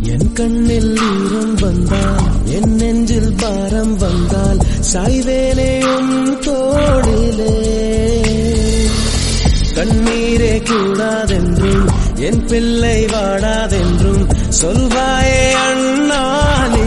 என் கண்ணில் ஈரம் வந்தால் என் நெஞ்சில் பாரம் வந்தால் சாய்வேனேயும் தோளிலே கண்ணீரே கூடாதென்றும் என் பிள்ளை வாடாதென்றும் சொல்வாயே அண்ணா